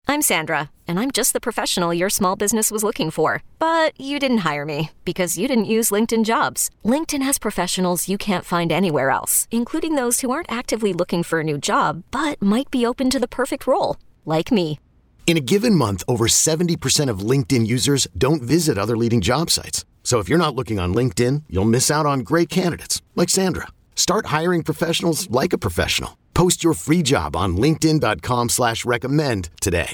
I'm Sandra, and I'm just the professional your small business was looking for. But you didn't hire me because you didn't use LinkedIn Jobs. LinkedIn has professionals you can't find anywhere else, including those who aren't actively looking for a new job, but might be open to the perfect role, like me. In a given month, over 70% of LinkedIn users don't visit other leading job sites. So if you're not looking on LinkedIn, you'll miss out on great candidates like Sandra. Start hiring professionals like a professional. Post your free job on linkedin.com/recommend today.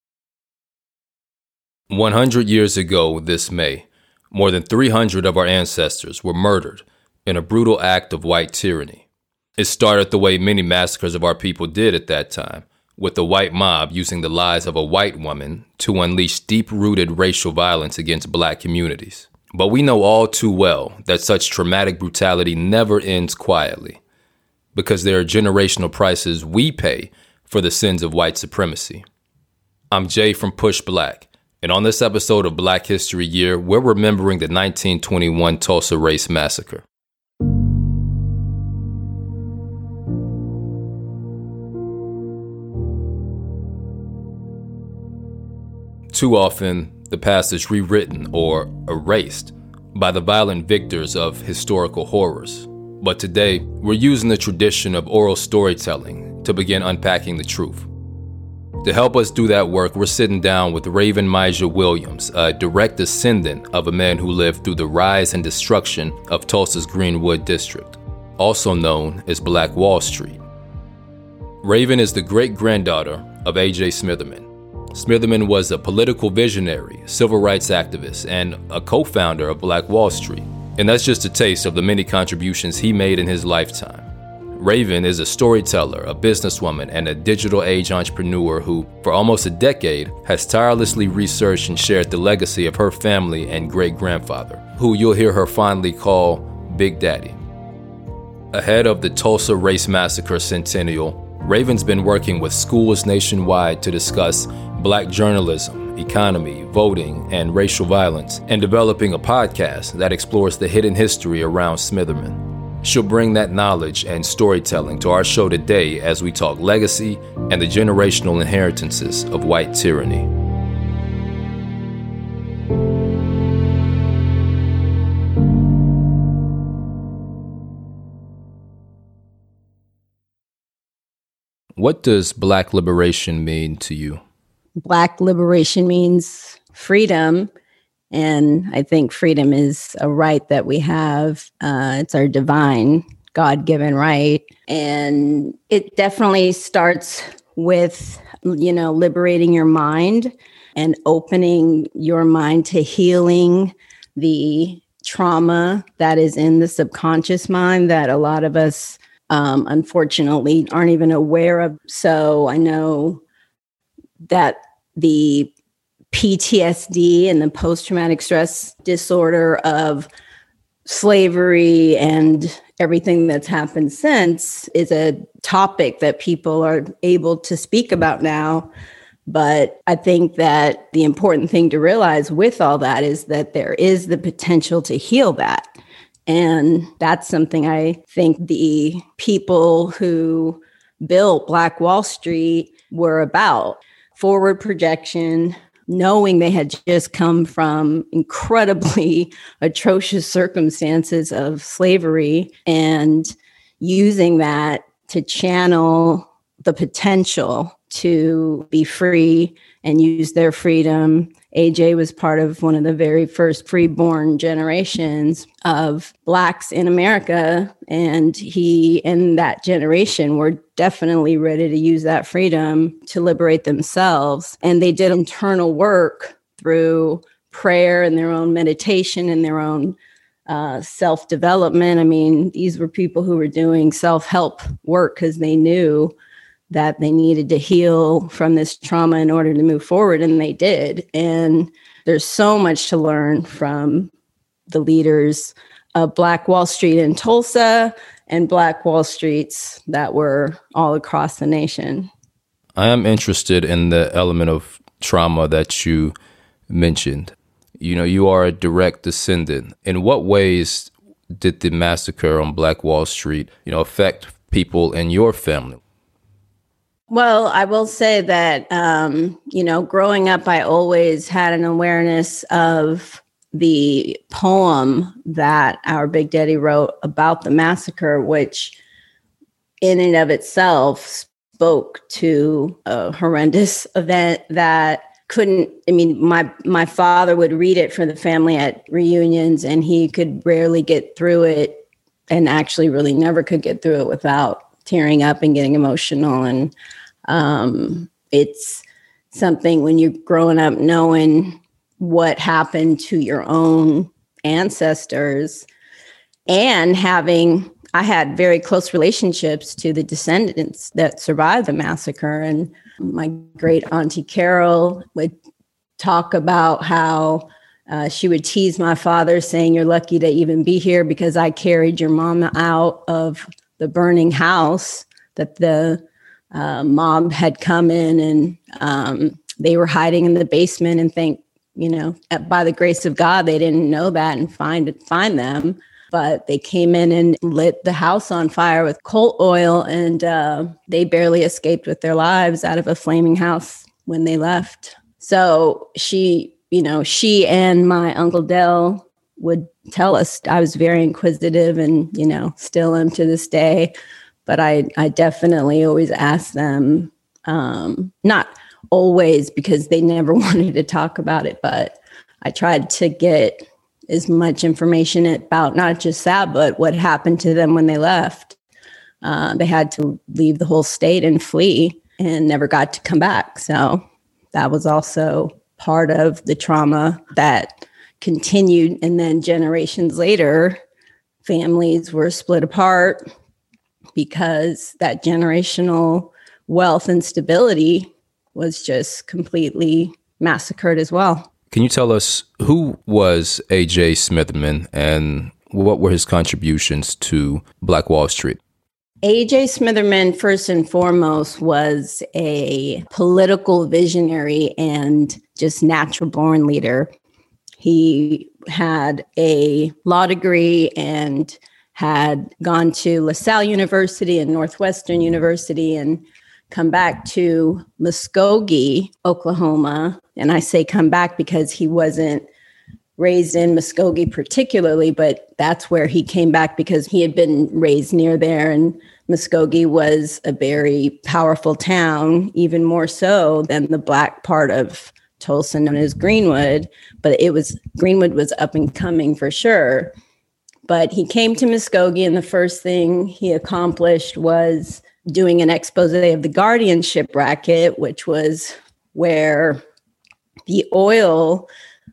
100 years ago this May, more than 300 of our ancestors were murdered in a brutal act of white tyranny. It started the way many massacres of our people did at that time, with the white mob using the lies of a white woman to unleash deep-rooted racial violence against black communities. But we know all too well that such traumatic brutality never ends quietly, because there are generational prices we pay for the sins of white supremacy. I'm Jay from Push Black, and on this episode of Black History Year, we're remembering the 1921 Tulsa Race Massacre. Too often, the past is rewritten or erased by the violent victors of historical horrors. But today, we're using the tradition of oral storytelling to begin unpacking the truth. To help us do that work, we're sitting down with Raven Myja Williams, a direct descendant of a man who lived through the rise and destruction of Tulsa's Greenwood District, also known as Black Wall Street. Raven is the great-granddaughter of A.J. Smitherman. Smitherman was a political visionary, civil rights activist, and a co-founder of Black Wall Street. And that's just a taste of the many contributions he made in his lifetime. Raven is a storyteller, a businesswoman, and a digital age entrepreneur who, for almost a decade, has tirelessly researched and shared the legacy of her family and great-grandfather, who you'll hear her fondly call Big Daddy. Ahead of the Tulsa Race Massacre Centennial, Raven's been working with schools nationwide to discuss black journalism, economy, voting, and racial violence, and developing a podcast that explores the hidden history around Smitherman. She'll bring that knowledge and storytelling to our show today as we talk legacy and the generational inheritances of white tyranny. What does Black liberation mean to you? Black liberation means freedom. And I think freedom is a right that we have. It's our divine, God-given right. And it definitely starts with, liberating your mind and opening your mind to healing the trauma that is in the subconscious mind that a lot of us, unfortunately, aren't even aware of. So I know that the PTSD and the post-traumatic stress disorder of slavery and everything that's happened since is a topic that people are able to speak about now. But I think that the important thing to realize with all that is that there is the potential to heal that. And that's something I think the people who built Black Wall Street were about. Forward projection, knowing they had just come from incredibly atrocious circumstances of slavery and using that to channel the potential to be free and use their freedom. AJ was part of one of the very first freeborn generations of Blacks in America. And he and that generation were definitely ready to use that freedom to liberate themselves. And they did internal work through prayer and their own meditation and their own self-development. I mean, these were people who were doing self-help work because they knew that they needed to heal from this trauma in order to move forward, and they did. And there's so much to learn from the leaders of Black Wall Street in Tulsa and Black Wall Streets that were all across the nation. I am interested in the element of trauma that you mentioned. You are a direct descendant. In what ways did the massacre on Black Wall Street, affect people in your family? Well, I will say that, growing up, I always had an awareness of the poem that our Big Daddy wrote about the massacre, which in and of itself spoke to a horrendous event that my father would read it for the family at reunions, and he could rarely get through it, and actually really never could get through it without tearing up and getting emotional. And it's something when you're growing up knowing what happened to your own ancestors, and I had very close relationships to the descendants that survived the massacre. And my great auntie Carol would talk about how she would tease my father saying, "You're lucky to even be here because I carried your mama out of the burning house that the mob had come in, and they were hiding in the basement, and by the grace of God, they didn't know that and find them. But they came in and lit the house on fire with coal oil, and they barely escaped with their lives out of a flaming house when they left." So she and my Uncle Del would tell us. I was very inquisitive and, still am to this day. But I definitely always asked them, not always because they never wanted to talk about it, but I tried to get as much information about not just that, but what happened to them when they left. They had to leave the whole state and flee and never got to come back. So that was also part of the trauma that continued. And then generations later, families were split apart because that generational wealth and stability was just completely massacred as well. Can you tell us who was A.J. Smitherman and what were his contributions to Black Wall Street? A.J. Smitherman, first and foremost, was a political visionary and just natural born leader. He had a law degree and had gone to LaSalle University and Northwestern University and come back to Muskogee, Oklahoma. And I say come back because he wasn't raised in Muskogee particularly, but that's where he came back because he had been raised near there. And Muskogee was a very powerful town, even more so than the Black part of Tulsa known as Greenwood. But Greenwood was up and coming for sure. But he came to Muskogee, and the first thing he accomplished was doing an expose of the guardianship racket, which was where the oil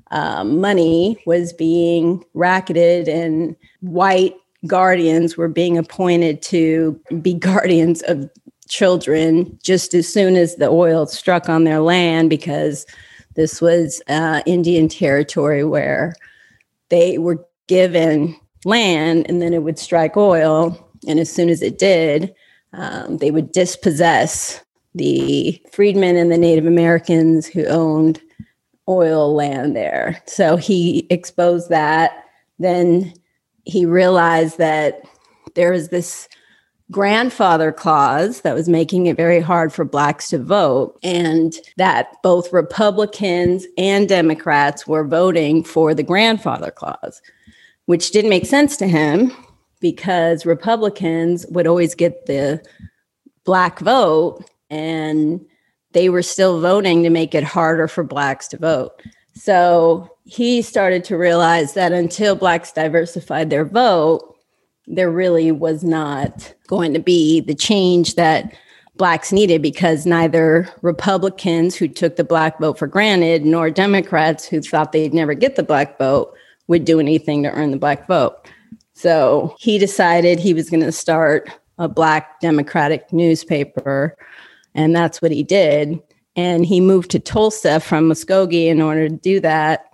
money was being racketed and white guardians were being appointed to be guardians of children just as soon as the oil struck on their land, because this was Indian territory where they were given land and then it would strike oil. And as soon as it did, they would dispossess the freedmen and the Native Americans who owned oil land there. So he exposed that. Then he realized that there was this grandfather clause that was making it very hard for Blacks to vote, and that both Republicans and Democrats were voting for the grandfather clause, which didn't make sense to him because Republicans would always get the Black vote, and they were still voting to make it harder for Blacks to vote. So he started to realize that until Blacks diversified their vote, there really was not going to be the change that Blacks needed, because neither Republicans who took the Black vote for granted nor Democrats who thought they'd never get the Black vote would do anything to earn the Black vote. So he decided he was going to start a Black Democratic newspaper, and that's what he did. And he moved to Tulsa from Muskogee in order to do that.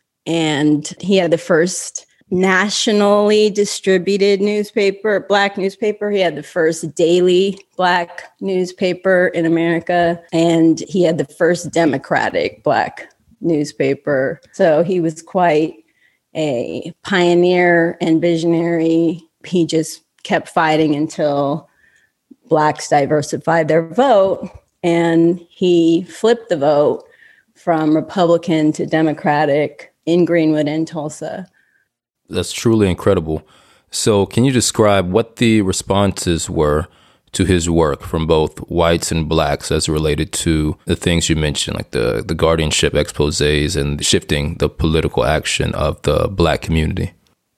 And he had the first nationally distributed newspaper, Black newspaper. He had the first daily Black newspaper in America, and he had the first Democratic Black newspaper. So he was quite a pioneer and visionary. He just kept fighting until Blacks diversify their vote. And he flipped the vote from Republican to Democratic in Greenwood and Tulsa. That's truly incredible. So can you describe what the responses were to his work from both whites and blacks as related to the things you mentioned, like the guardianship exposés and shifting the political action of the Black community?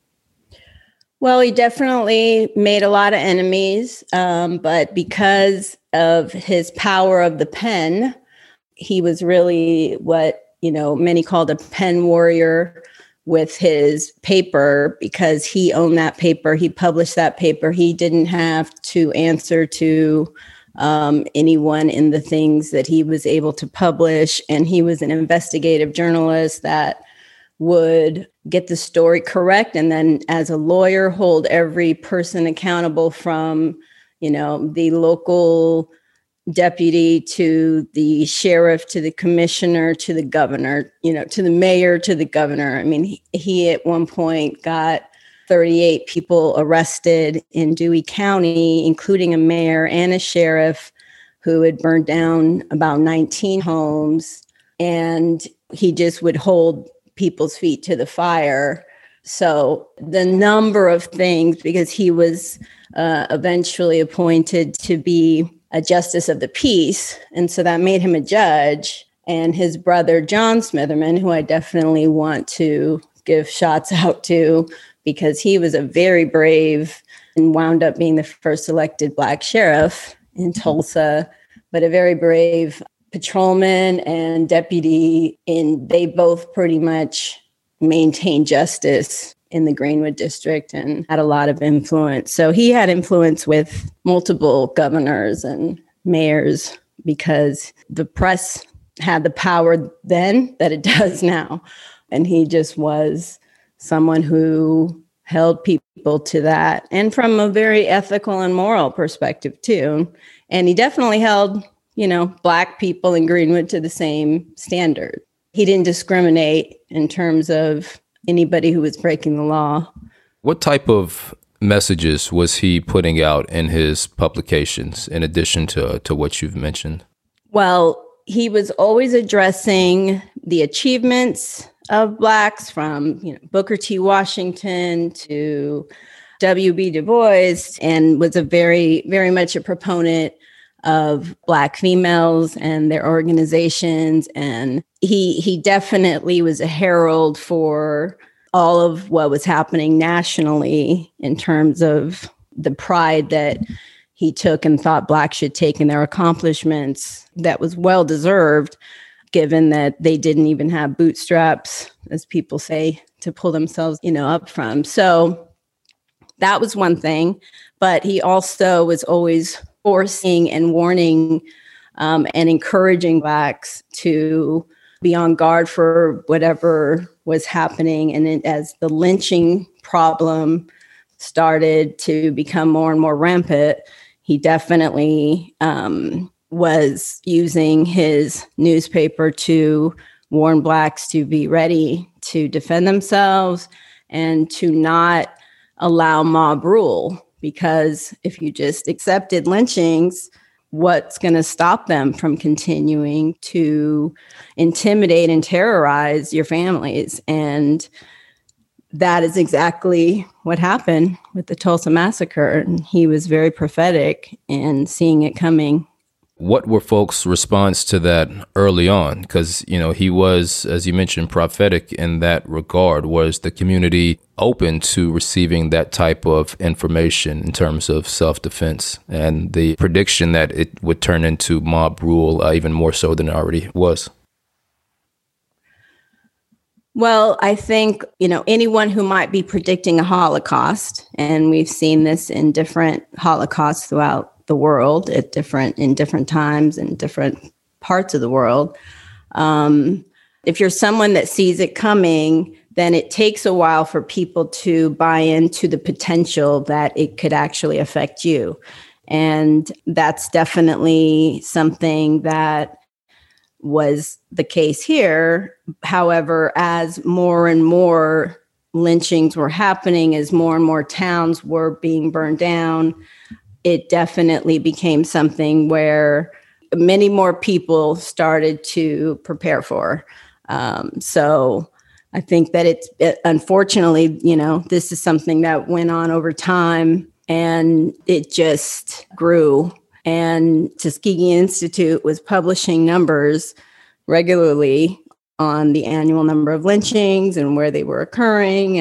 Well, he definitely made a lot of enemies, but because of his power of the pen, he was really what, many called a pen warrior with his paper, because he owned that paper. He published that paper. He didn't have to answer to anyone in the things that he was able to publish. And he was an investigative journalist that would get the story correct. And then as a lawyer, hold every person accountable from, the local deputy to the sheriff, to the commissioner, to the governor, to the mayor, to the governor. I mean, he at one point got 38 people arrested in Dewey County, including a mayor and a sheriff who had burned down about 19 homes. And he just would hold people's feet to the fire. So the number of things, because he was eventually appointed to be a justice of the peace. And so that made him a judge. And his brother, John Smitherman, who I definitely want to give shots out to, because he was a very brave and wound up being the first elected Black sheriff in Tulsa, but a very brave patrolman and deputy. And they both pretty much maintained justice in the Greenwood district and had a lot of influence. So he had influence with multiple governors and mayors because the press had the power then that it does now. And he just was someone who held people to that, and from a very ethical and moral perspective too. And he definitely held, Black people in Greenwood to the same standard. He didn't discriminate in terms of anybody who was breaking the law. What type of messages was he putting out in his publications, in addition to what you've mentioned? Well, he was always addressing the achievements of Blacks, from Booker T. Washington to W.B. Du Bois, and was a very, very much a proponent of Black females and their organizations. And he definitely was a herald for all of what was happening nationally in terms of the pride that he took and thought Blacks should take in their accomplishments. That was well deserved, given that they didn't even have bootstraps, as people say, to pull themselves, up from. So that was one thing. But he also was always forcing and warning and encouraging Blacks to be on guard for whatever was happening. And as the lynching problem started to become more and more rampant, he definitely was using his newspaper to warn Blacks to be ready to defend themselves and to not allow mob rule. Because if you just accepted lynchings, what's going to stop them from continuing to intimidate and terrorize your families? And that is exactly what happened with the Tulsa massacre. And he was very prophetic in seeing it coming. What were folks' response to that early on? Because, he was, as you mentioned, prophetic in that regard. Was the community open to receiving that type of information in terms of self-defense and the prediction that it would turn into mob rule even more so than it already was? Well, I think, anyone who might be predicting a Holocaust, and we've seen this in different Holocausts throughout the world in different times in different parts of the world. If you're someone that sees it coming, then it takes a while for people to buy into the potential that it could actually affect you. And that's definitely something that was the case here. However, as more and more lynchings were happening, as more and more towns were being burned down, it definitely became something where many more people started to prepare for. So I think that unfortunately, this is something that went on over time and it just grew. And Tuskegee Institute was publishing numbers regularly on the annual number of lynchings and where they were occurring.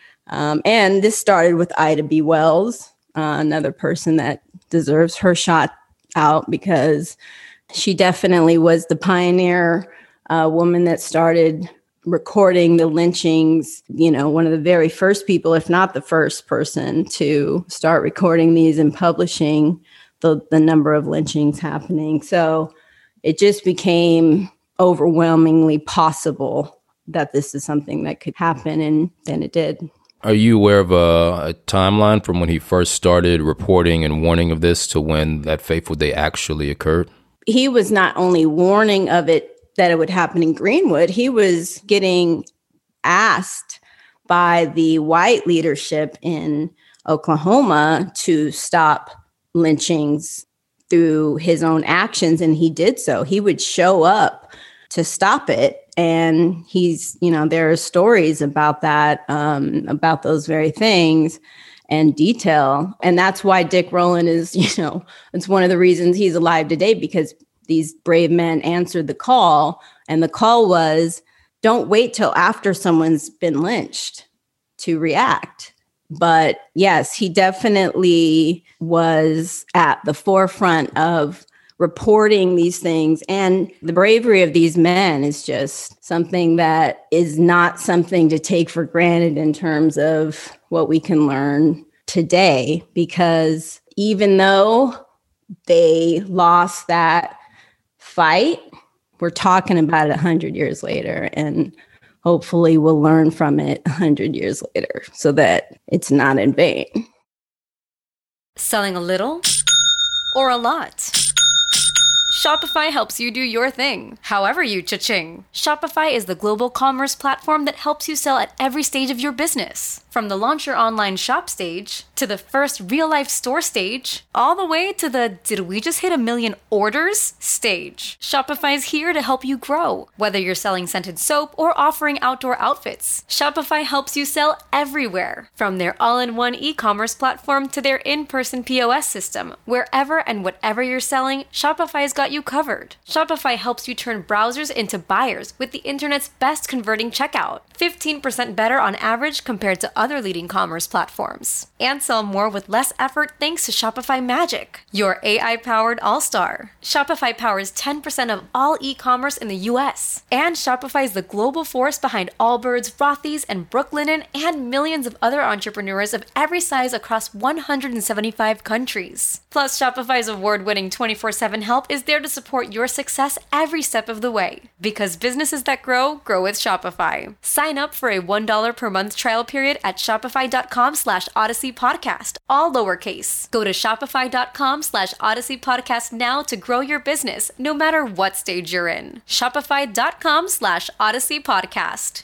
And this started with Ida B. Wells, another person that deserves her shot out because she definitely was the pioneer woman that started recording the lynchings, one of the very first people, if not the first person to start recording these and publishing the number of lynchings happening. So it just became overwhelmingly possible that this is something that could happen, and then it did. Are you aware of a timeline from when he first started reporting and warning of this to when that fateful day actually occurred? He was not only warning of it, that it would happen in Greenwood, he was getting asked by the white leadership in Oklahoma to stop lynchings through his own actions, and he did so. He would show up to stop it, and there are stories about that, about those very things and detail. And that's why Dick Rowland is, it's one of the reasons he's alive today, because these brave men answered the call, and the call was, don't wait till after someone's been lynched to react. But yes, he definitely was at the forefront of reporting these things. And the bravery of these men is just something that is not something to take for granted in terms of what we can learn today, because even though they lost that fight, we're talking about it 100 years later, and hopefully we'll learn from it 100 years later so that it's not in vain. Selling a little or a lot? Shopify helps you do your thing, however you cha-ching. Shopify is the global commerce platform that helps you sell at every stage of your business. From the launch your online shop stage, to the first real-life store stage, all the way to the did we just hit 1 million orders stage. Shopify is here to help you grow. Whether you're selling scented soap or offering outdoor outfits, Shopify helps you sell everywhere. From their all-in-one e-commerce platform to their in-person POS system, wherever and whatever you're selling, Shopify's got you covered. Shopify helps you turn browsers into buyers with the internet's best converting checkout, 15% better on average compared to other leading commerce platforms. And sell more with less effort thanks to Shopify Magic, your AI-powered all-star. Shopify powers 10% of all e-commerce in the US. And Shopify is the global force behind Allbirds, Rothy's, and Brooklinen, and millions of other entrepreneurs of every size across 175 countries. Plus, Shopify's award-winning 24/7 help is there to support your success every step of the way. Because businesses that grow, grow with Shopify. Sign up for a $1 per month trial period at shopify.com/Odyssey Podcast, all lowercase. Go to shopify.com/Odyssey Podcast now to grow your business, no matter what stage you're in. Shopify.com/Odyssey Podcast.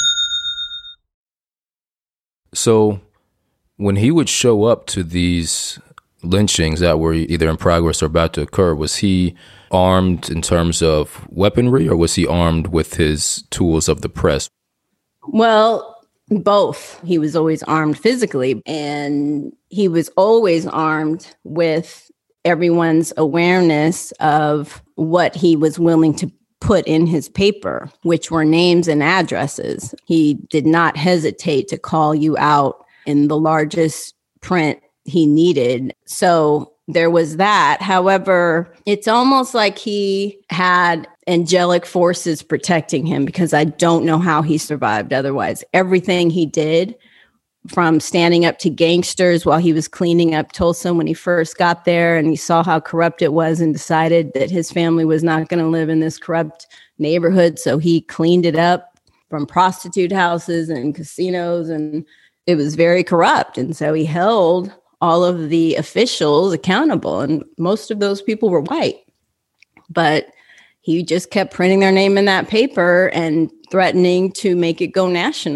So when he would show up to these lynchings that were either in progress or about to occur, was he armed in terms of weaponry, or was he armed with his tools of the press? Well, both. He was always armed physically, and he was always armed with everyone's awareness of what he was willing to put in his paper, which were names and addresses. He did not hesitate to call you out in the largest print he needed. So there was that. However, it's almost like he had angelic forces protecting him, because I don't know how he survived otherwise. Everything he did, from standing up to gangsters while he was cleaning up Tulsa when he first got there, and he saw how corrupt it was and decided that his family was not going to live in this corrupt neighborhood. So he cleaned it up from prostitute houses and casinos, and it was very corrupt. And so he held all of the officials accountable, and most of those people were white. But he just kept printing their name in that paper and threatening to make it go national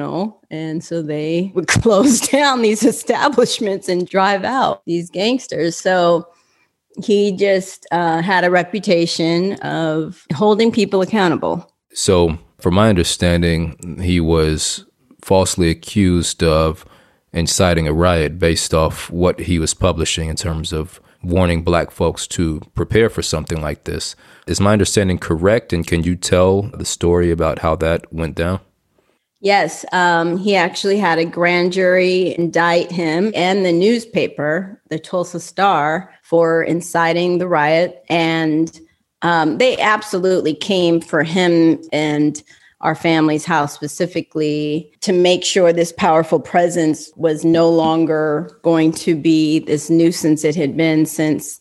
And so they would close down these establishments and drive out these gangsters. So he just had a reputation of holding people accountable. So from my understanding, he was falsely accused of inciting a riot based off what he was publishing in terms of warning Black folks to prepare for something like this. Is my understanding correct? And can you tell the story about how that went down? Yes, he actually had a grand jury indict him and the newspaper, the Tulsa Star, for inciting the riot. And they absolutely came for him and our family's house specifically to make sure this powerful presence was no longer going to be this nuisance it had been since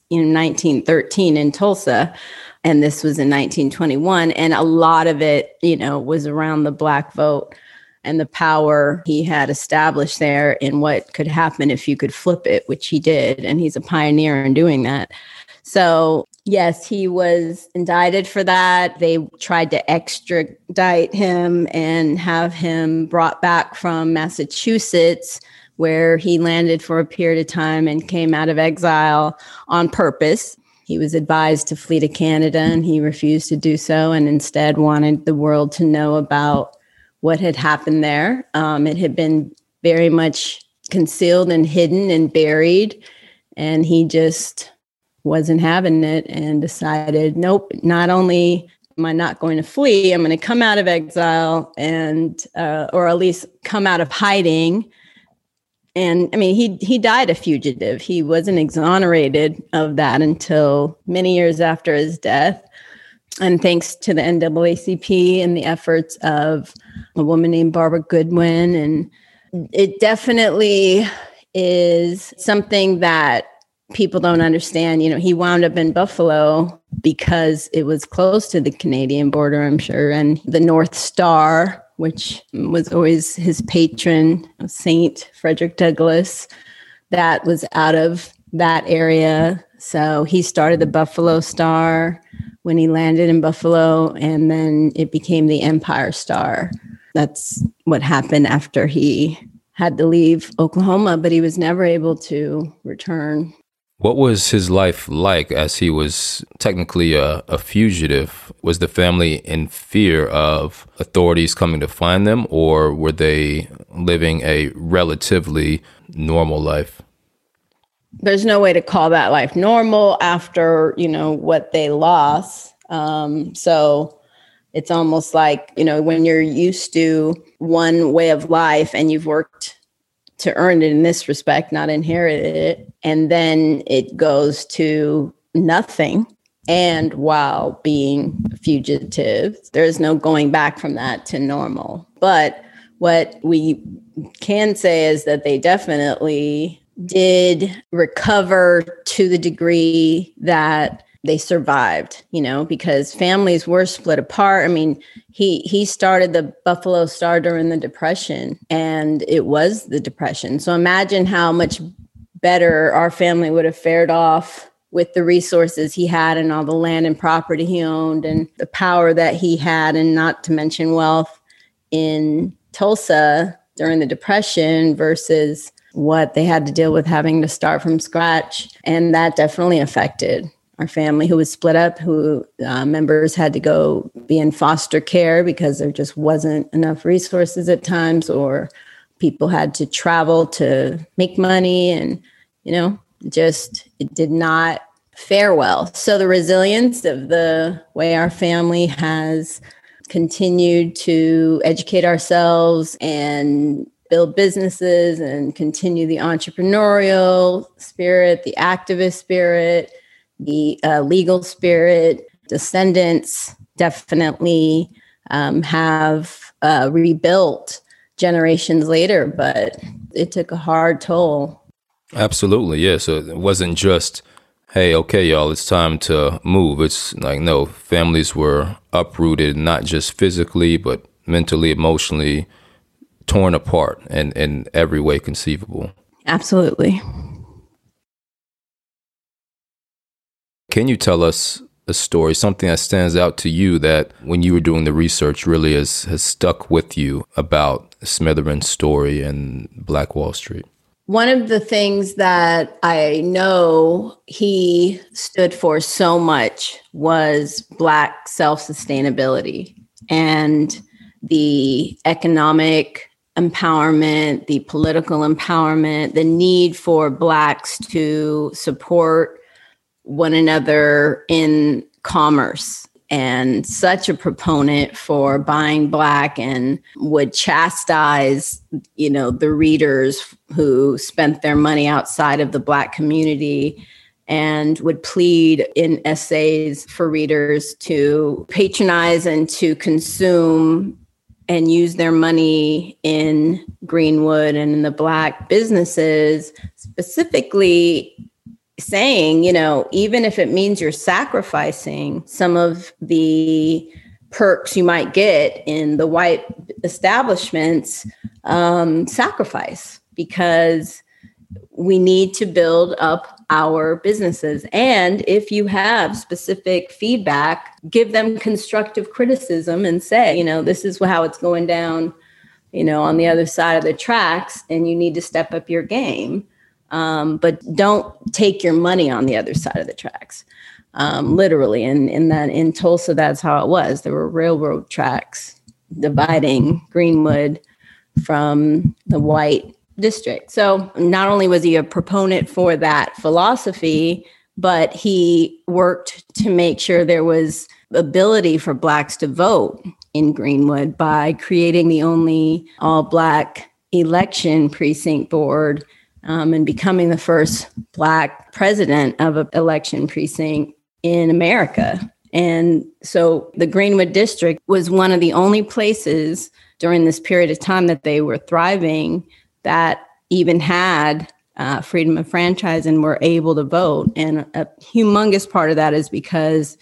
1913 in Tulsa. And this was in 1921. And a lot of it, was around the Black vote and the power he had established there in what could happen if you could flip it, which he did. And he's a pioneer in doing that. So, yes, he was indicted for that. They tried to extradite him and have him brought back from Massachusetts, where he landed for a period of time and came out of exile on purpose. He was advised to flee to Canada, and he refused to do so and instead wanted the world to know about what had happened there. It had been very much concealed and hidden and buried, and he just wasn't having it and decided, nope, not only am I not going to flee, I'm going to come out of exile and, or at least come out of hiding. And I mean, he died a fugitive. He wasn't exonerated of that until many years after his death. And thanks to the NAACP and the efforts of a woman named Barbara Goodwin. And it definitely is something that people don't understand. He wound up in Buffalo because it was close to the Canadian border, I'm sure. And the North Star, which was always his patron, Saint Frederick Douglass, that was out of that area. So he started the Buffalo Star when he landed in Buffalo, and then it became the Empire Star. That's what happened after he had to leave Oklahoma, but he was never able to return. What was his life like as he was technically a fugitive? Was the family in fear of authorities coming to find them, or were they living a relatively normal life? There's no way to call that life normal after, what they lost. So it's almost like, when you're used to one way of life and you've worked to earn it in this respect, not inherited it, and then it goes to nothing. And while being a fugitive, there's no going back from that to normal. But what we can say is that they definitely did recover to the degree that they survived, because families were split apart. I mean, he started the Buffalo Star during the Depression, and it was the Depression. So imagine how much better our family would have fared off with the resources he had and all the land and property he owned and the power that he had, and not to mention wealth in Tulsa during the Depression versus what they had to deal with having to start from scratch. And that definitely affected our family, who was split up, who members had to go be in foster care because there just wasn't enough resources at times, or people had to travel to make money, and, it did not fare well. So the resilience of the way our family has continued to educate ourselves and build businesses and continue the entrepreneurial spirit, the activist spirit, the legal spirit. Descendants definitely have rebuilt generations later, but it took a hard toll. Absolutely, yeah. So it wasn't just, hey, okay, y'all, it's time to move. It's like, no, families were uprooted, not just physically, but mentally, emotionally, torn apart in every way conceivable. Absolutely. Can you tell us a story, something that stands out to you that when you were doing the research really has stuck with you about Smithereens' story and Black Wall Street? One of the things that I know he stood for so much was Black self-sustainability and the economic empowerment, the political empowerment, the need for Blacks to support one another in commerce, and such a proponent for buying Black, and would chastise, the readers who spent their money outside of the Black community, and would plead in essays for readers to patronize and to consume and use their money in Greenwood and in the Black businesses, specifically saying, even if it means you're sacrificing some of the perks you might get in the white establishments, sacrifice, because we need to build up our businesses. And if you have specific feedback, give them constructive criticism and say, this is how it's going down, on the other side of the tracks, and you need to step up your game. But don't take your money on the other side of the tracks, literally. And in Tulsa, that's how it was. There were railroad tracks dividing Greenwood from the white district. So not only was he a proponent for that philosophy, but he worked to make sure there was ability for Blacks to vote in Greenwood by creating the only all-Black election precinct board, and becoming the first Black president of an election precinct in America. And so the Greenwood district was one of the only places during this period of time that they were thriving that even had freedom of franchise and were able to vote. And a humongous part of that is because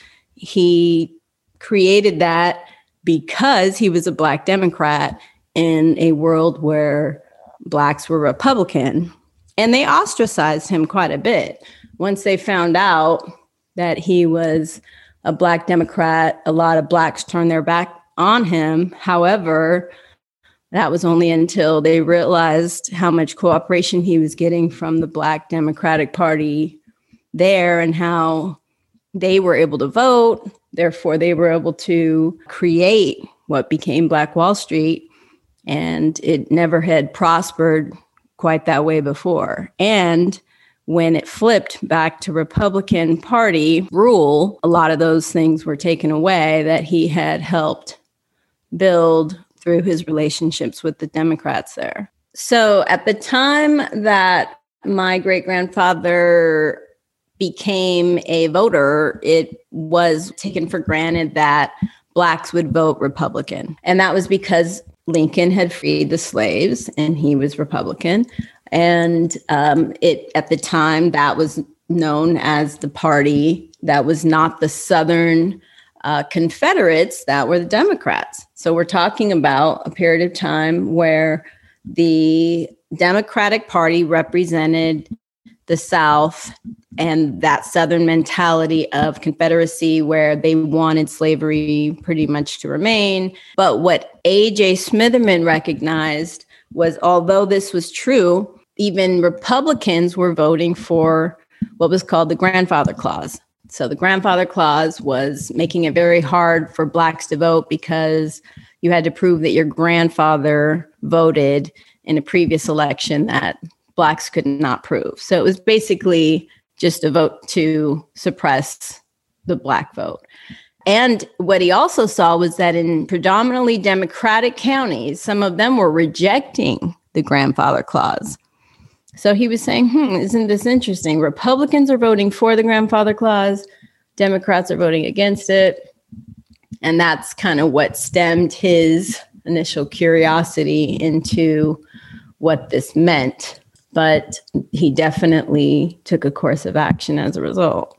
he created that because he was a Black Democrat in a world where Blacks were Republican. And they ostracized him quite a bit. Once they found out that he was a Black Democrat, a lot of Blacks turned their back on him. However, that was only until they realized how much cooperation he was getting from the Black Democratic Party there and how they were able to vote. Therefore, they were able to create what became Black Wall Street. And it never had prospered quite that way before. And when it flipped back to Republican Party rule, a lot of those things were taken away that he had helped build through his relationships with the Democrats there. So at the time that my great-grandfather became a voter, it was taken for granted that Blacks would vote Republican. And that was because Lincoln had freed the slaves and he was Republican. And at the time, that was known as the party that was not the Southern Confederates, that were the Democrats. So we're talking about a period of time where the Democratic Party represented the South and that Southern mentality of Confederacy, where they wanted slavery pretty much to remain. But what A.J. Smitherman recognized was, although this was true, even Republicans were voting for what was called the Grandfather Clause. So the Grandfather Clause was making it very hard for Blacks to vote because you had to prove that your grandfather voted in a previous election that Blacks could not prove. So it was basically just a vote to suppress the Black vote. And what he also saw was that in predominantly Democratic counties, some of them were rejecting the Grandfather Clause. So he was saying, isn't this interesting? Republicans are voting for the Grandfather Clause, Democrats are voting against it. And that's kind of what stemmed his initial curiosity into what this meant. But he definitely took a course of action as a result.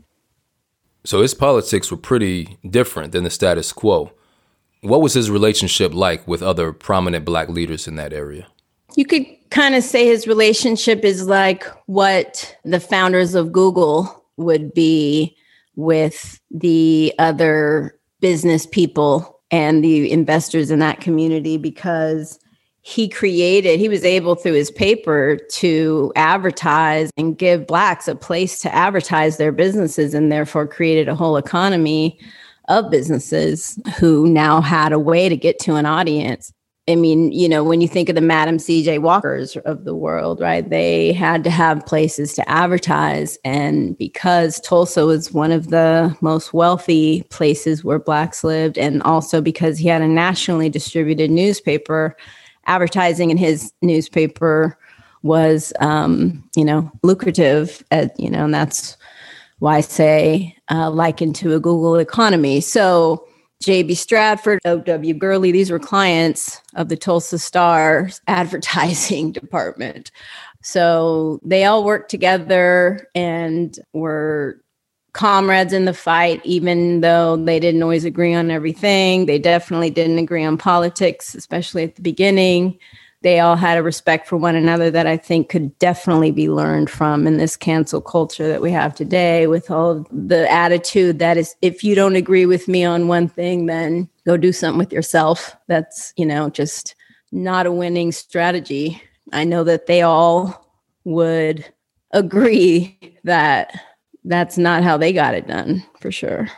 So his politics were pretty different than the status quo. What was his relationship like with other prominent Black leaders in that area? You could kind of say his relationship is like what the founders of Google would be with the other business people and the investors in that community, because he was able through his paper to advertise and give Blacks a place to advertise their businesses, and therefore created a whole economy of businesses who now had a way to get to an audience. I mean, when you think of the Madam C.J. Walkers of the world, right, they had to have places to advertise. And because Tulsa was one of the most wealthy places where Blacks lived, and also because he had a nationally distributed newspaper, advertising in his newspaper was, lucrative, and that's why I say likened to a Google economy. So J.B. Stratford, O.W. Gurley, these were clients of the Tulsa Star's advertising department. So they all worked together and were comrades in the fight, even though they didn't always agree on everything. They definitely didn't agree on politics, especially at the beginning. They all had a respect for one another that I think could definitely be learned from in this cancel culture that we have today, with all the attitude that is, if you don't agree with me on one thing, then go do something with yourself. That's, just not a winning strategy. I know that they all would agree that that's not how they got it done, for sure.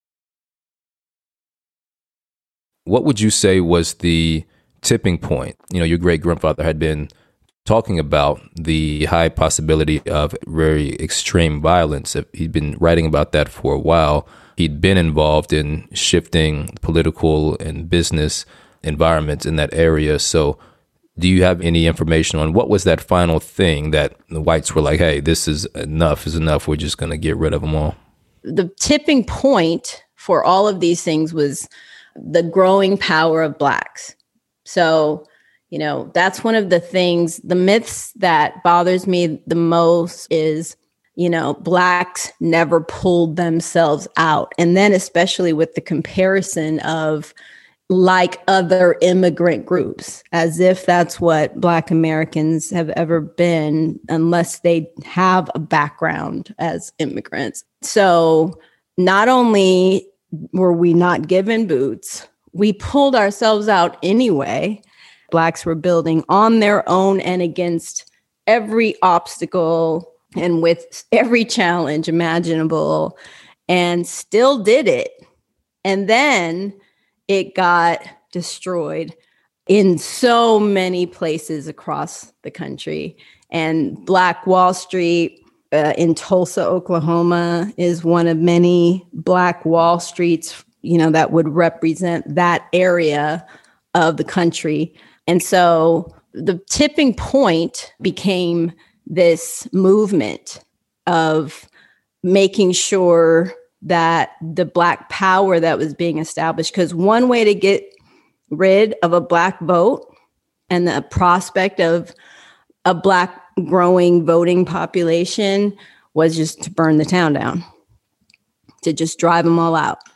What would you say was the tipping point? Your great-grandfather had been talking about the high possibility of very extreme violence. He'd been writing about that for a while. He'd been involved in shifting political and business environments in that area. So do you have any information on what was that final thing that the whites were like, hey, this is enough, we're just going to get rid of them all? The tipping point for all of these things was the growing power of Blacks. So, that's one of the things, the myths that bothers me the most is, Blacks never pulled themselves out. And then especially with the comparison of like other immigrant groups, as if that's what Black Americans have ever been, unless they have a background as immigrants. So not only were we not given boots, we pulled ourselves out anyway. Blacks were building on their own and against every obstacle and with every challenge imaginable, and still did it. And then it got destroyed in so many places across the country. And Black Wall Street in Tulsa, Oklahoma, is one of many Black Wall Streets, that would represent that area of the country. And so the tipping point became this movement of making sure that the Black power that was being established, because one way to get rid of a Black vote and the prospect of a Black growing voting population was just to burn the town down, to just drive them all out.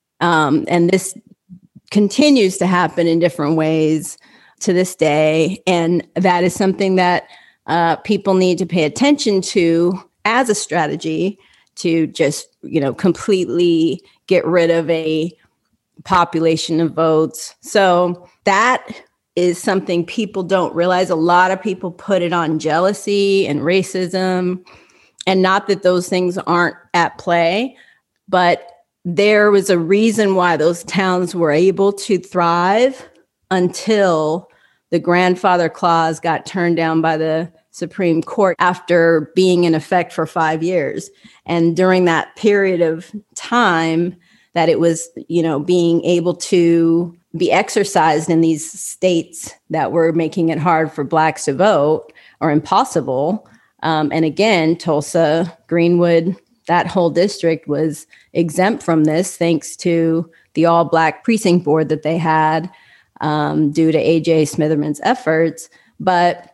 And this continues to happen in different ways to this day. And that is something that people need to pay attention to as a strategy to just, completely get rid of a population of votes. So that is something people don't realize. A lot of people put it on jealousy and racism, and not that those things aren't at play, but there was a reason why those towns were able to thrive until the grandfather clause got turned down by the Supreme Court after being in effect for 5 years. And during that period of time that it was, being able to be exercised in these states that were making it hard for Blacks to vote, or impossible. And again, Tulsa, Greenwood, that whole district was exempt from this thanks to the all-Black precinct board that they had due to A.J. Smitherman's efforts. But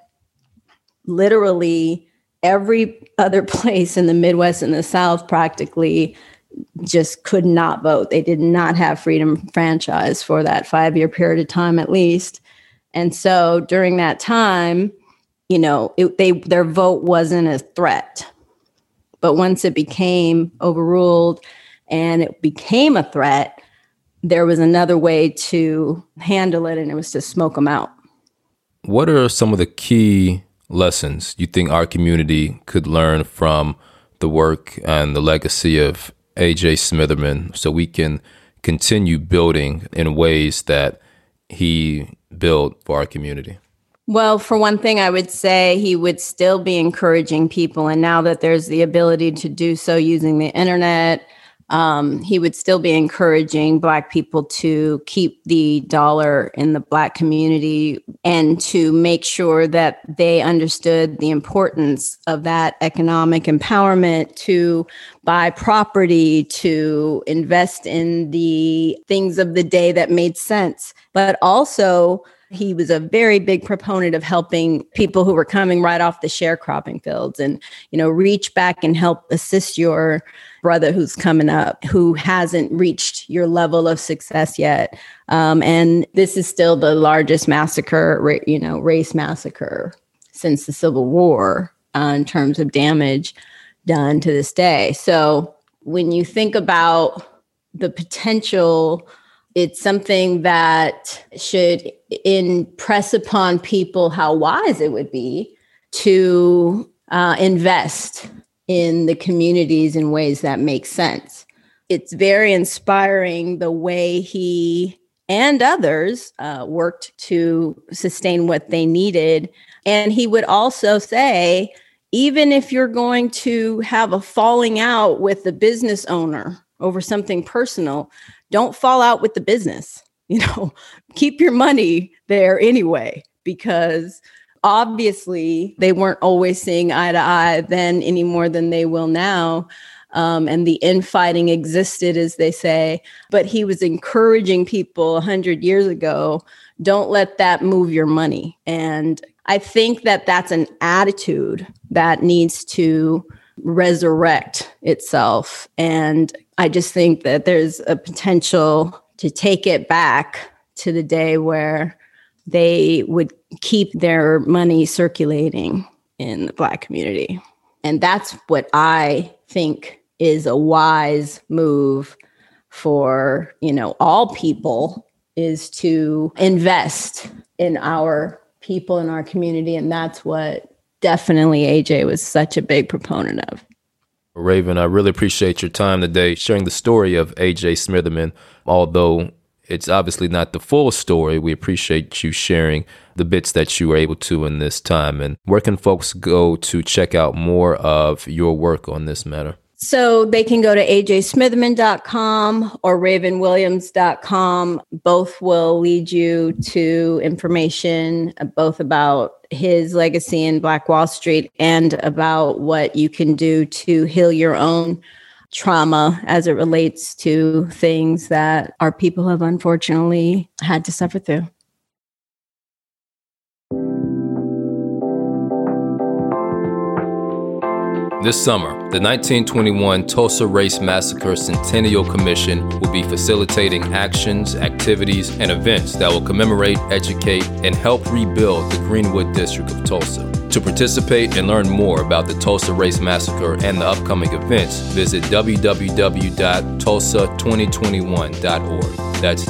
literally every other place in the Midwest and the South practically just could not vote. They did not have freedom franchise for that 5-year period of time, at least. And so during that time, their vote wasn't a threat. But once it became overruled and it became a threat, there was another way to handle it, and it was to smoke them out. What are some of the key lessons you think our community could learn from the work and the legacy of A.J. Smitherman so we can continue building in ways that he built for our community? Well, for one thing, I would say he would still be encouraging people. And now that there's the ability to do so using the internet, he would still be encouraging Black people to keep the dollar in the Black community and to make sure that they understood the importance of that economic empowerment, to buy property, to invest in the things of the day that made sense. But also, he was a very big proponent of helping people who were coming right off the sharecropping fields and, reach back and help assist your brother who's coming up, who hasn't reached your level of success yet. And this is still the largest massacre, race massacre since the Civil War in terms of damage done to this day. So when you think about the potential, it's something that should impress upon people how wise it would be to invest in the communities in ways that make sense. It's very inspiring the way he and others worked to sustain what they needed. And he would also say, even if you're going to have a falling out with the business owner over something personal, don't fall out with the business. Keep your money there anyway, because obviously they weren't always seeing eye to eye then any more than they will now. And the infighting existed, as they say, but he was encouraging people 100 years ago, don't let that move your money. And I think that that's an attitude that needs to resurrect itself. And I just think that there's a potential to take it back to the day where they would keep their money circulating in the Black community. And that's what I think is a wise move for, all people, is to invest in our people in our community. And that's what definitely AJ was such a big proponent of. Raven, I really appreciate your time today sharing the story of A.J. Smitherman. Although it's obviously not the full story, we appreciate you sharing the bits that you were able to in this time. And where can folks go to check out more of your work on this matter? So they can go to ajsmitherman.com or ravenwilliams.com. Both will lead you to information both about his legacy in Black Wall Street and about what you can do to heal your own trauma as it relates to things that our people have unfortunately had to suffer through. This summer, the 1921 Tulsa Race Massacre Centennial Commission will be facilitating actions, activities, and events that will commemorate, educate, and help rebuild the Greenwood District of Tulsa. To participate and learn more about the Tulsa Race Massacre and the upcoming events, visit www.tulsa2021.org. That's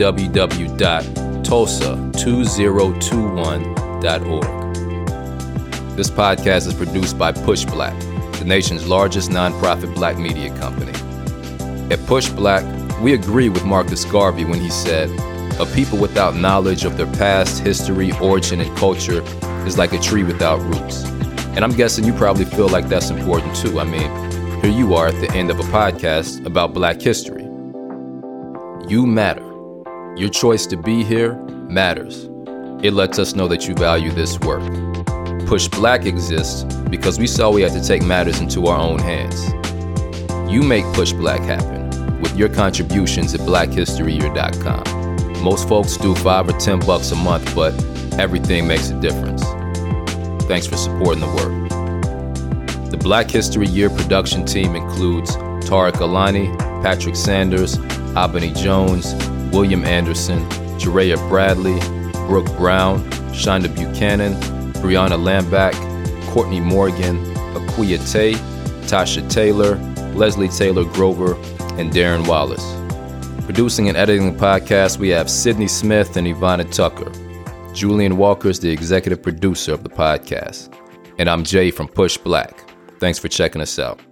www.tulsa2021.org. This podcast is produced by Push Black, the nation's largest nonprofit Black media company. At Push Black, we agree with Marcus Garvey when he said, "A people without knowledge of their past, history, origin, and culture is like a tree without roots." And I'm guessing you probably feel like that's important too. I mean, here you are at the end of a podcast about Black history. You matter. Your choice to be here matters. It lets us know that you value this work. Push Black exists because we saw we had to take matters into our own hands. You make Push Black happen with your contributions at blackhistoryyear.com. Most folks do $5 or $10 a month, but everything makes a difference. Thanks for supporting the work. The Black History Year production team includes Tariq Alani, Patrick Sanders, Abani Jones, William Anderson, Jereya Bradley, Brooke Brown, Shonda Buchanan, Brianna Lambach, Courtney Morgan, Akuya Tay, Tasha Taylor, Leslie Taylor Grover, and Darren Wallace. Producing and editing the podcast, we have Sydney Smith and Ivana Tucker. Julian Walker is the executive producer of the podcast. And I'm Jay from Push Black. Thanks for checking us out.